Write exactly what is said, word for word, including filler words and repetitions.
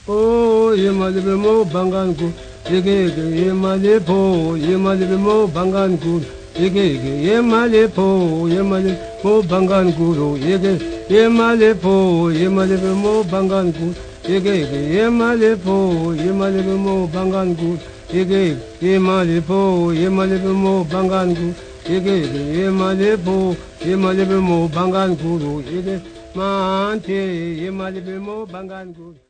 po yemalibe mo banganku yegege yemale po yemalibe mo banganku yegege yemale po yemale mo banganku yege yemale po yemalibe mo banganku yegege yemale po yemalibe mo banganku yegege yemale po yemalibe mo banganku yegege yemale po yemalibe mo banganku yege mante yemalibe mo banganku